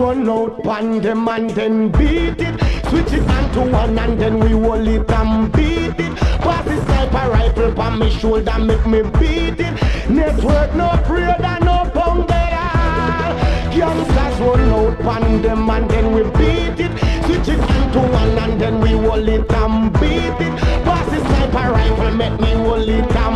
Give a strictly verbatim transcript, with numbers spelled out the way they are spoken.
run out pan them and then beat it. Switch it on to one and then we hold it and beat it. Pass the sniper rifle pan me shoulder, make me beat it. Network no afraid and no pound there. Youngsters run out pan them and then we beat it. Switch it on to one and then we hold it and beat it. Pass the sniper rifle, make me hold it and